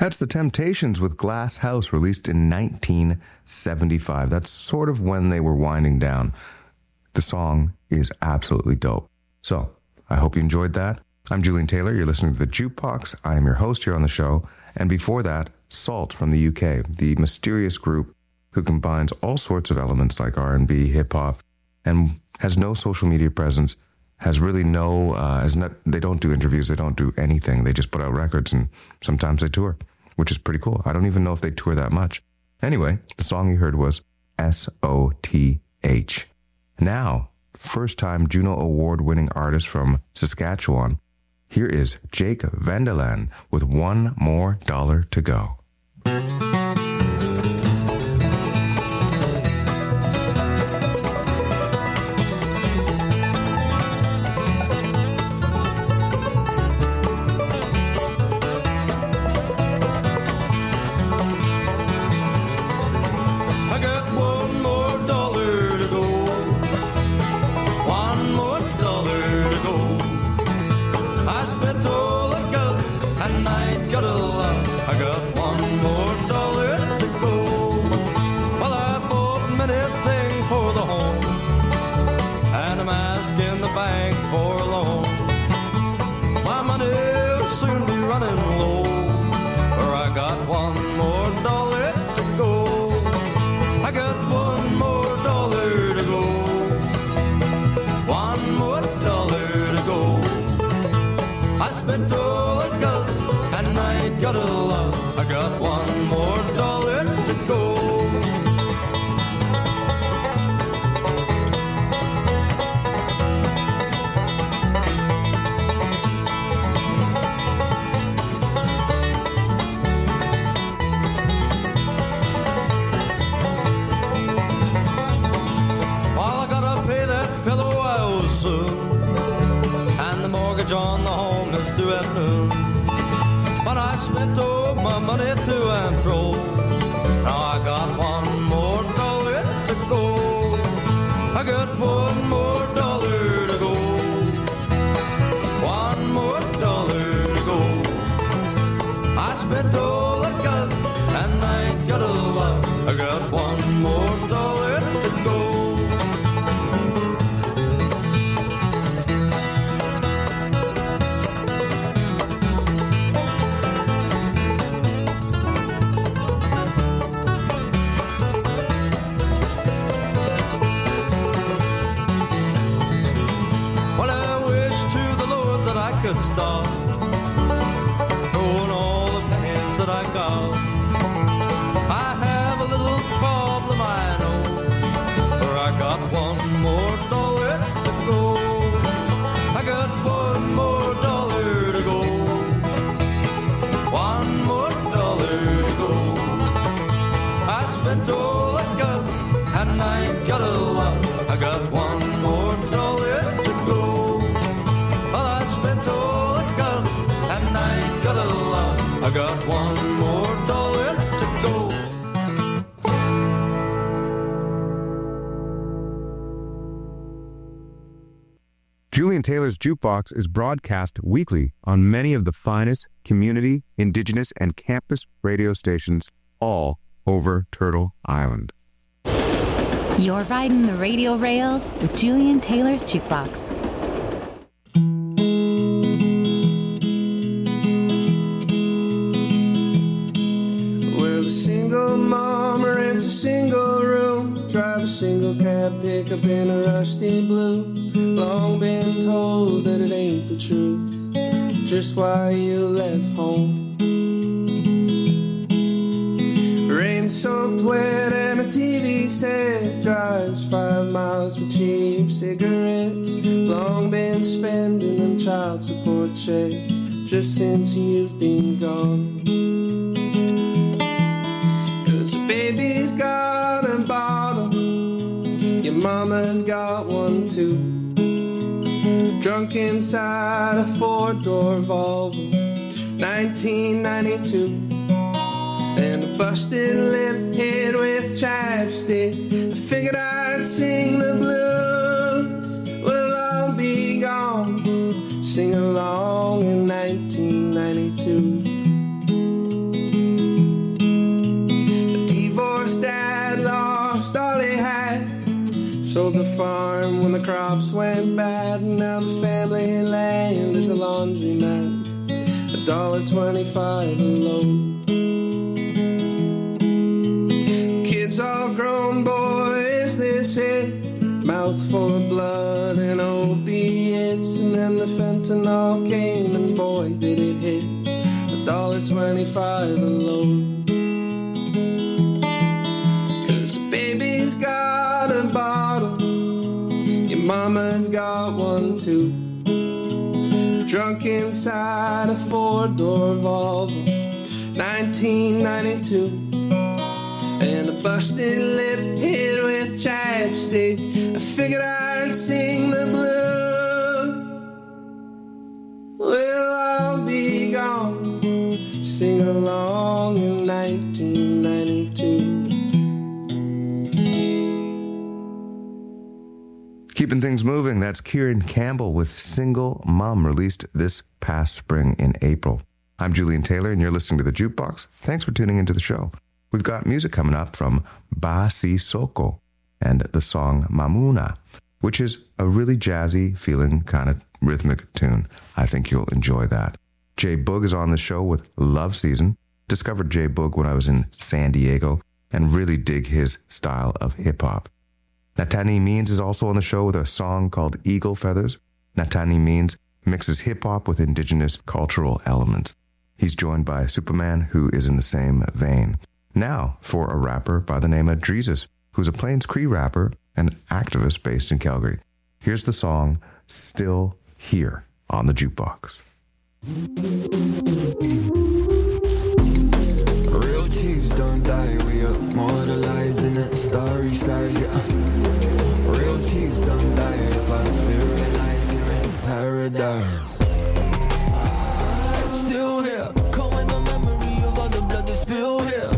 That's The Temptations with Glass House, released in 1975. That's sort of when they were winding down. The song is absolutely dope. So, I hope you enjoyed that. I'm Julian Taylor. You're listening to The Jukebox. I am your host here on the show. And before that, Salt from the UK, the mysterious group who combines all sorts of elements like R&B, hip-hop, and has no social media presence, has really no, they don't do interviews, they don't do anything. They just put out records, and sometimes they tour, which is pretty cool. I don't even know if they tour that much. Anyway, the song you heard was SOTH. Now, first-time Juno Award-winning artist from Saskatchewan, here is Jake Vandelaan with One More Dollar to Go. On the home is due at noon, but I spent all my money to and fro. Now I got one more dollar to go. I got one more dollar to go. One more dollar to go. I spent all I got and I ain't got a lot. I got one more dollar to go. Stop throwing all the pennies that I got. I have a little problem, I know, for I got one more dollar to go. I got one more dollar to go. One more dollar to go. I spent all I got and I ain't got a lot. I got one more dollar to go. I got one more dollar to go. Julian Taylor's Jukebox is broadcast weekly on many of the finest community, indigenous, and campus radio stations all over Turtle Island. You're riding the radio rails with Julian Taylor's Jukebox. Single room, drive a single cab, pick up in a rusty blue. Long been told that it ain't the truth, just why you left home. Rain soaked wet and a TV set, drives 5 miles for cheap cigarettes. Long been spending them child support checks, just since you've been gone. Baby's got a bottle, your mama's got one too. Drunk inside a 4-door Volvo, 1992. And a busted lip hid with chapstick. I figured I'd sing the blues, we'll all be gone. Sing along in 1992. laundromat, $1.25 a load. Kids all grown, boys, this hit. Mouthful of blood and opiates, and then the fentanyl came, and boy, did it hit. $1.25 a load. 'Cause the baby's got a bottle, your mama's got one too. Drunk inside a four-door Volvo, 1992. And a busted lip hid with chapstick. I figured I'd sing the blues. Well, I'll be gone. Sing along in 1992. Keeping things moving, that's Kieran Campbell with Single Mom, released this past spring in April. I'm Julian Taylor, and you're listening to The Jukebox. Thanks for tuning into the show. We've got music coming up from Basi Soko and the song Mamuna, which is a really jazzy feeling kind of rhythmic tune. I think you'll enjoy that. Jay Boog is on the show with Love Season. Discovered Jay Boog when I was in San Diego and really dig his style of hip-hop. Natani Means is also on the show with a song called Eagle Feathers. Natani Means mixes hip-hop with indigenous cultural elements. He's joined by Superman, who is in the same vein. Now for a rapper by the name of Dreezus, who's a Plains Cree rapper and activist based in Calgary. Here's the song Still Here on the Jukebox. Real chiefs don't die, we are immortalized in the starry skies, yeah. Real chiefs don't die, if I spirit lies here in paradise. Still here, calling the memory of all the blood that's spilled here.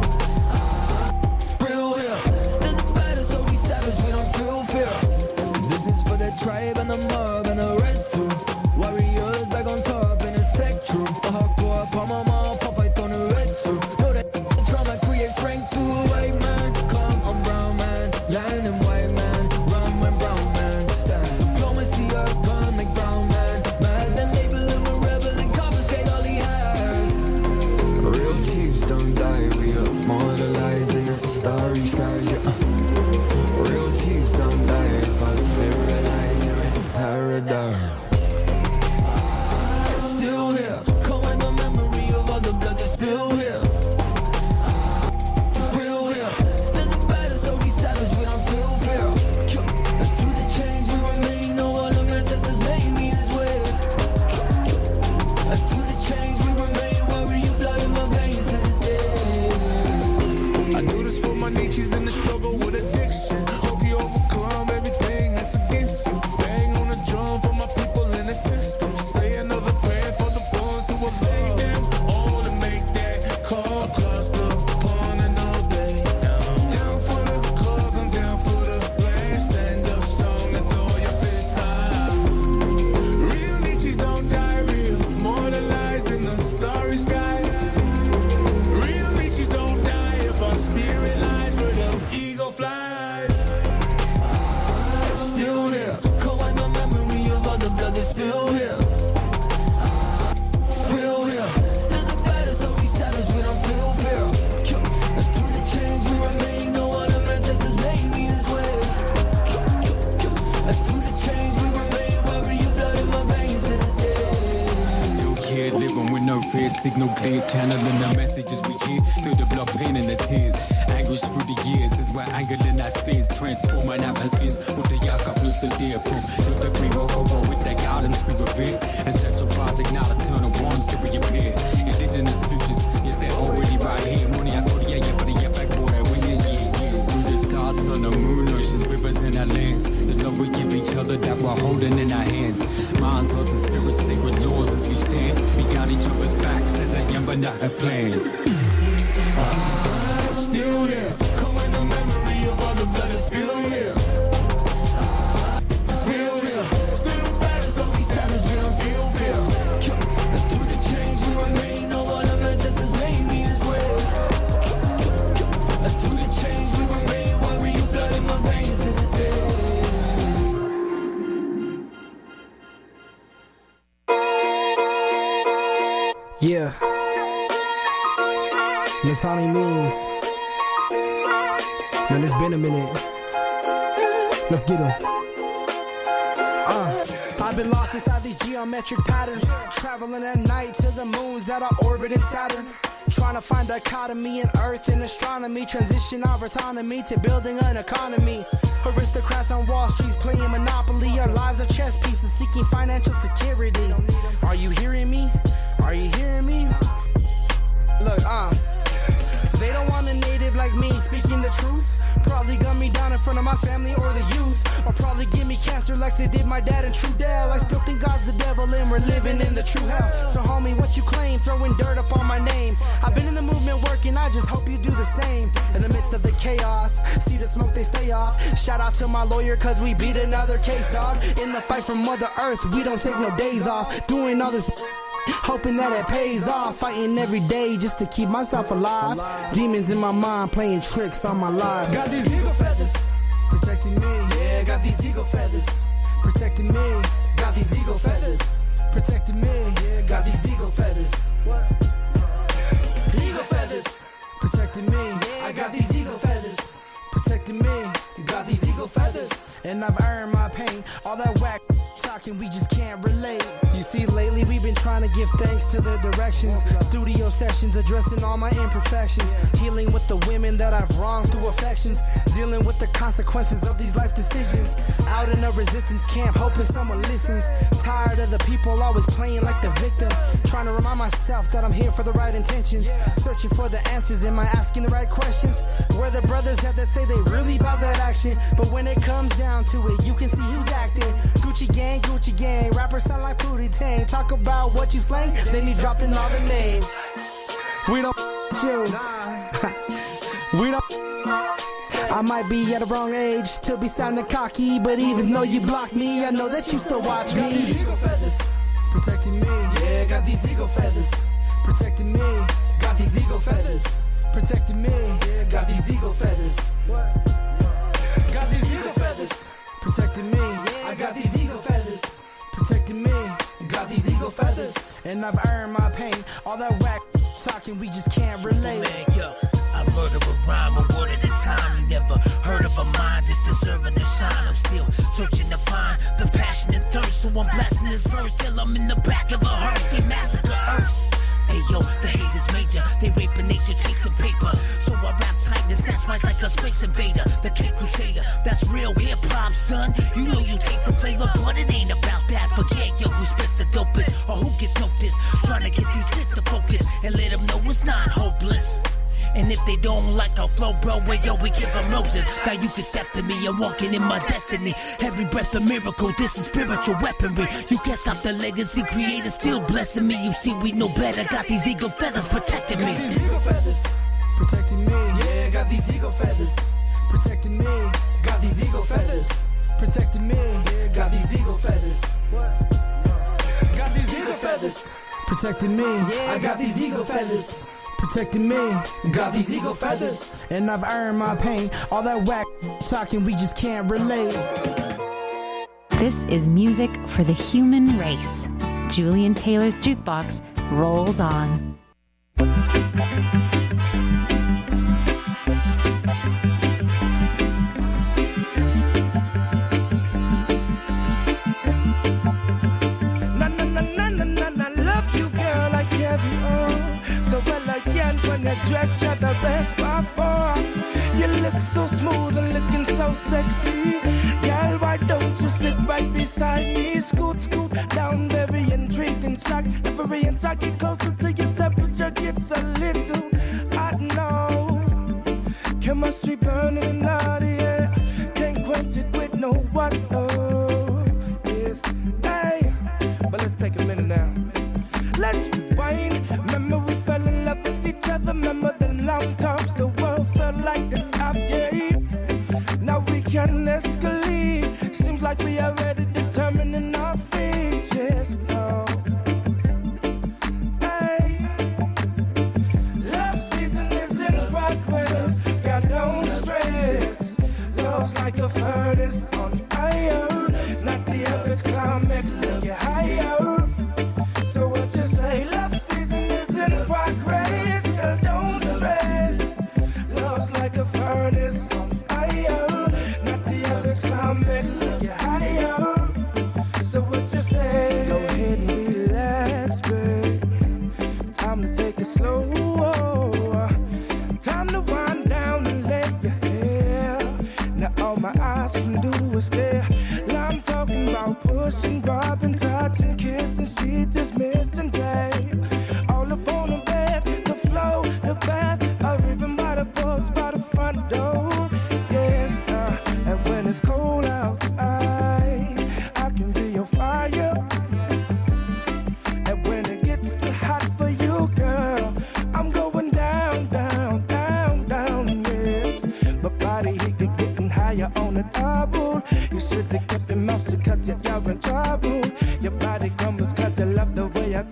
Real here, still the baddest, so we savage, we don't feel fear. This is for the tribe and the mob and the rest too. Warriors back on top in a sect troop. A hardcore upon my mouth, I'll fight on the red suit. Know that the drama creates strength to a white man. Come on, brown man, land and white man. Run when brown man stand. Diplomacy of gun, make brown man mad. Then label him a rebel and confiscate all he has. Real chiefs don't die, we are immortalized in the starry skies, yeah. Real chiefs don't die, if I spiritualize here in paradise. Still here, calling the memory of all the blood that's spilled here. Real here, still the baddest, so we savage, we don't feel fear. Let's do the change, we remain, no all the ancestors made me this way. Let's do the change, we remain, warrior blood in my veins to this day. I do this for my niches in the struggle with addiction. Hope you overcome everything that's against you. Bang on the drum for my people in the system. Say another prayer for the ones who will save them all to make that call across the pond and all day. Down for the cause, I'm down for the land. Stand up strong and throw your fists high. Real niches don't die, real immortalized in the starry skies. Real niches don't die if our spirit lies where the eagle flies. Still here, calling the memory of all the blood that's spilled here. Real here, still the baddest, so we savage, we don't feel fear. Let's do the change, we remain, no all the ancestors made me this way. Let's do the change, we remain, warrior blood in my veins to this day. Still kid, living with no fear, signal clear, channeling the messages we hear through the blood, pain and the tears. Anguish through the years is where angling our spears, transforming atmospheres with the yak up loose and dear from. With the green walk over with the guidance we revere. Ancestral fathers ignite eternal ones to reappear. Indigenous futures, yes, they're already right here. Money, I go to yeah, but yeah, back boy, we in years. Through the stars, sun, the moon, oceans, rivers, and our lands. The love we give each other that we're holding in our hands. Minds, hearts, and spirits, sacred laws as we stand. We got each other's backs as a young but not a plan. Still here, calling the memory of all the blood that's spilled here. Real here, still the baddest, so we savage, we don't feel fear. Let's do the change, we remain, no all the ancestors made me this way. Let's do the change, we remain, warrior blood in my veins to this day. Yeah. Natani means. Man, it's been a minute. Let's get him. I've been lost inside these geometric patterns, traveling at night to the moons that are orbiting Saturn, trying to find dichotomy in Earth and astronomy, transition our autonomy to building an economy. Aristocrats on Wall Street playing Monopoly, our lives are chess pieces seeking financial security. Are you hearing me? Are you hearing me? Look, they don't want a native like me speaking the truth. Probably gun me down in front of my family or the youth, or probably give me cancer like they did my dad in Trudell. I still think God's the devil and we're living in the true hell. So homie, what you claim, throwing dirt up on my name. I've been in the movement working, I just hope you do the same. In the midst of the chaos, see the smoke, they stay off. Shout out to my lawyer cause we beat another case, dog. In the fight for Mother Earth, we don't take no days off. Doing all this hoping that it pays off, fighting every day just to keep myself alive. Demons in my mind playing tricks on my life. Got these eagle feathers protecting me. Yeah, got these eagle feathers protecting me. Got these eagle feathers protecting me. Yeah, got these eagle feathers. What? Eagle feathers protecting me. Yeah, I got these eagle feathers protecting me. Got these eagle feathers. And I've earned my pain. All that whack talking, we just can't relate. You see, lately we've been trying to give thanks to the directions. Studio sessions addressing all my imperfections. Healing with the women that I've wronged through affections. Dealing with the consequences of these life decisions. Out in a resistance camp, hoping someone listens. Tired of the people always playing like the victim. Trying to remind myself that I'm here for the right intentions. Searching for the answers, am I asking the right questions? Where the brothers at that say they really about that action, but when it comes down to it, you can see who's acting. Gucci gang, rappers sound like Pootie Tang. Talk about what you slang, then you dropping all the names. We don't you. We don't. I might be at a wrong age to be sounding cocky, but even though you blocked me, I know that you still watch me. Got these eagle feathers protecting me. Yeah, got these eagle feathers protecting me. Got these eagle feathers protecting me. Yeah, got these eagle feathers. What? Got these eagle feathers protecting me. I got these eagle feathers protecting me. Got these eagle feathers. And I've earned my pain. All that whack talking, we just can't relate. Man, yo, I murder a rhyme, a word at a time. You never heard of a mind that's deserving to shine. I'm still searching to find the passion and thirst. So I'm blasting this verse till I'm in the back of a hearse. They massacre Earths. Hey yo, the hate is major. They raping nature, chasing paper. So I rap tight and snatch mics like a space invader. The Cape Crusader, that's real hip hop, son. You know you take the flavor, but it ain't about that. Forget yo who spits the dopest or who gets noticed. Trying to get these hits to focus and let them know it's not hopeless. And if they don't like our flow, bro, well, yo, we give them roses. Now you can step to me, I'm walking in my destiny. Every breath a miracle, this is spiritual weaponry. You can't stop the legacy, creator still blessing me. You see, we know better, got these eagle feathers protecting me. Got these eagle feathers protecting me. Yeah, got these eagle feathers protecting me. Got these eagle feathers protecting me. Yeah, got these eagle feathers. What? Got these eagle feathers protecting me. Yeah, I got these eagle feathers protecting me. Got these eagle feathers. And I've earned my pain. All that whack talking, we just can't relate. This is music for the human race. Julian Taylor's Jukebox rolls on. When you dress, you're the best by far. You look so smooth and looking so sexy. Girl, why don't you sit right beside me? Scoot, scoot down, very intrigued and shocked. Every inch I get closer to your temperature gets a little hot now. Chemistry burning in the air. Can't quench it with no water. Yes, hey, but let's take a minute now. Let's rewind. Remember we fell in love with each other. Remember the long times the world felt like it's up, yeah. Now we can escalate. Seems like we are already determining our fate, yes, no. Hey, love season is in progress. God, don't stress. Love's like a furnace on fire. Not the average climax, still get higher. So what you say, love season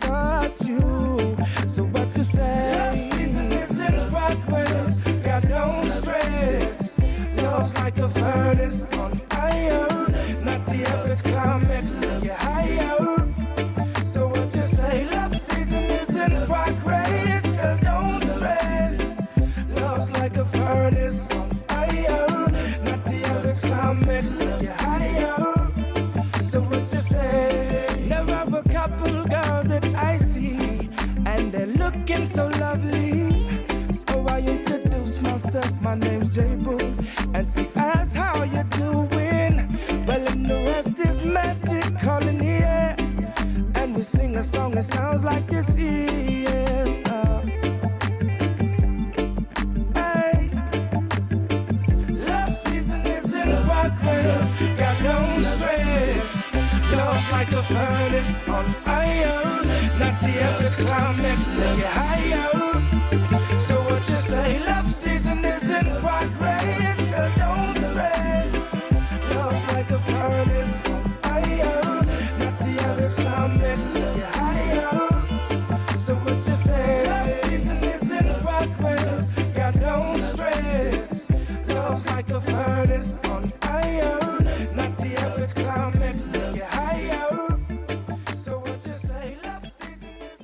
touch you. So what you say? Love season is in progress. God, don't stress. Love's like a furnace on fire. Not the average climax to get higher. So what you say? Love season is in progress. God, don't stress. Love's like a furnace on fire. Not the average climax to get higher. So what you say? There are a couple girls that I see, and they're looking so lovely. So I introduce myself, my name's J-Boo, and she asks how you doing. Well, and the rest is magic, calling the air, and we sing a song that sounds like this. Yes, hey. Love season is in progress. God, don't stress. Love's like a furnace on fire. Not the average climax to get higher. So what you say? Love season is in progress. Girl, don't stress. Love's like a furnace on fire. Not the average climax to get higher. So what you say? Love season is in progress. God, don't stress. Love's like a furnace on fire. Not the average climax to get higher. So what you say? Love season is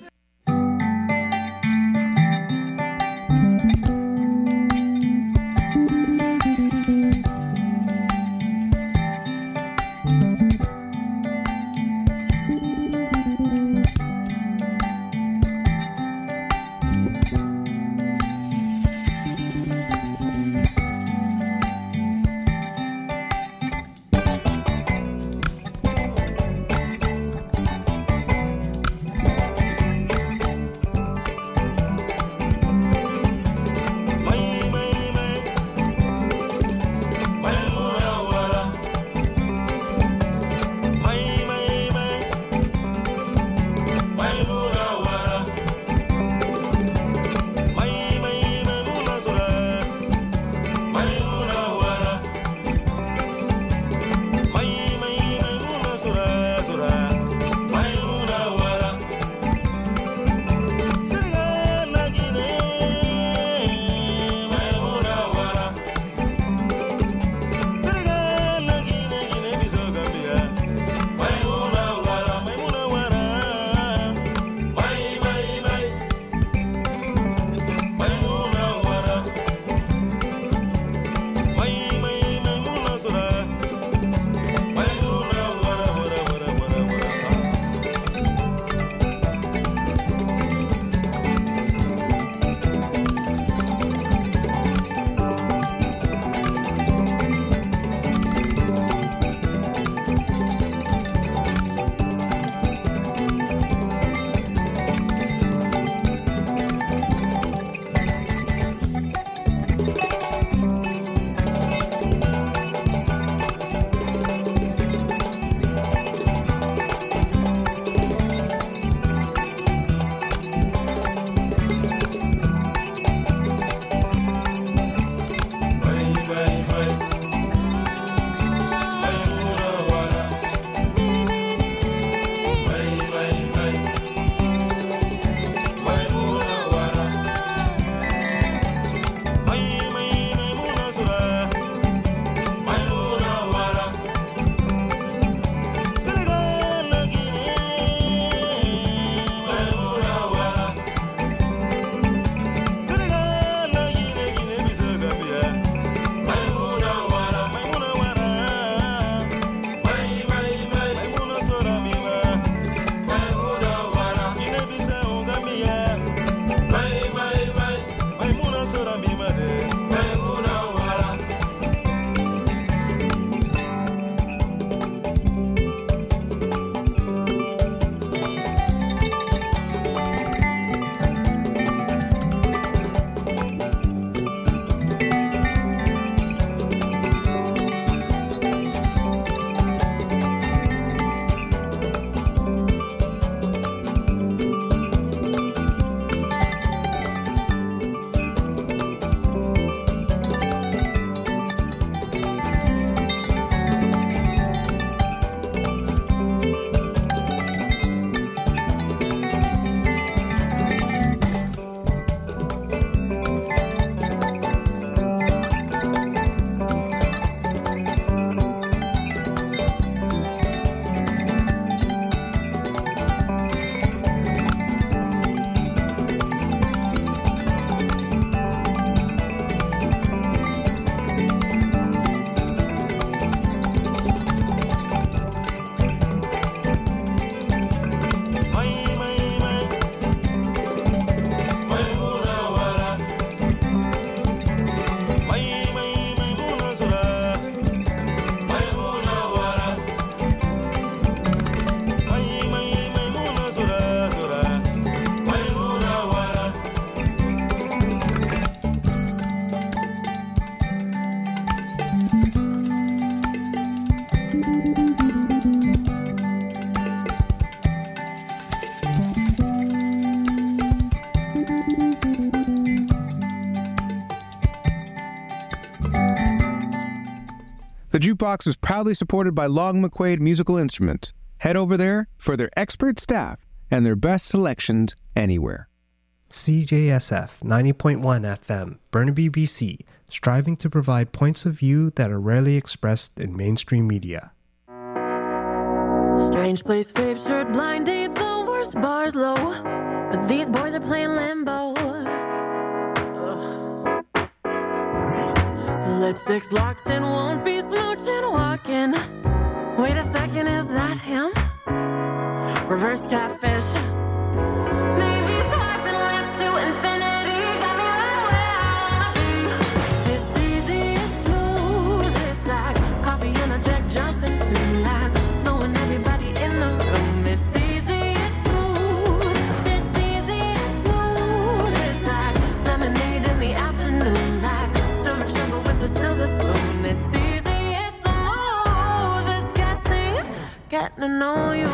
The Jukebox is proudly supported by Long McQuaid Musical Instruments. Head over there for their expert staff and their best selections anywhere. CJSF 90.1 FM, Burnaby, BC, striving to provide points of view that are rarely expressed in mainstream media. Strange place, fave shirt, blind date, the worst bars low. But these boys are playing limbo. Lipstick's locked and won't be smooching, walking. Wait a second, is that him? Reverse catfish. Maybe swiping left to infinity. Got me right where I wanna be. It's easy, it's smooth. It's like coffee and a Jack Johnson too. Like knowing everybody in the room. It's easy, it's smooth. It's easy, it's smooth. It's like lemonade in the afternoon. Like stir sugar with a silver spoon. It's easy, it's smooth. It's getting to know you.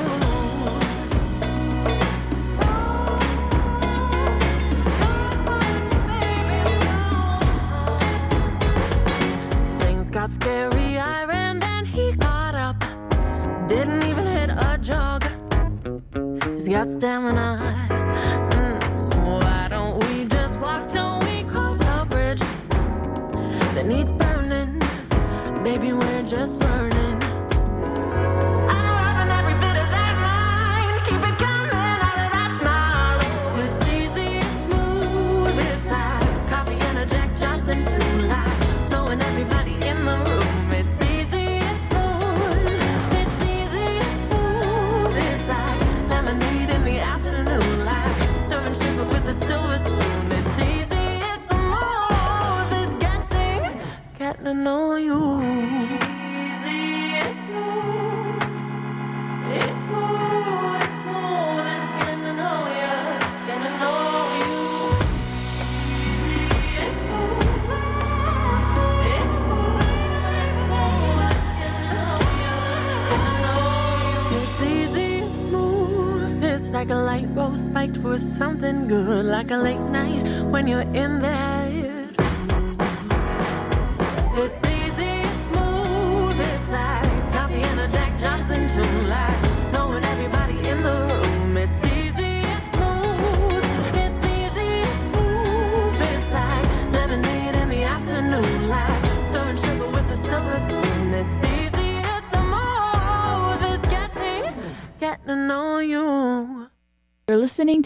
Got scary, I ran, then he got up. Didn't even hit a jog. He's got stamina. Why don't we just walk till we cross the bridge that needs burning? Maybe we're just learning. I'm loving every bit of that mind. Keep it coming, all of that smile. It's easy, it's smooth. It's like coffee and a Jack Johnson too. Like knowing everybody in the room. It's easy, it's smooth. It's easy, it's smooth. It's like lemonade in the afternoon. Like stirring sugar with a silver spoon. It's easy, it's smooth. It's getting to know you. Easy, it's smooth. It's smooth, it's smooth. It's getting to know you. Getting to know you. Easy, it's smooth. Like a light bulb spiked with something good. Like a late night when you're in there. It's easy, it's smooth. It's like coffee and a Jack Johnson too. Like knowing everybody in the room. It's easy, it's smooth. It's easy, it's smooth. It's like lemonade in the afternoon. Like stirring sugar with a silver spoon. It's easy, it's smooth. It's getting to know you. You're listening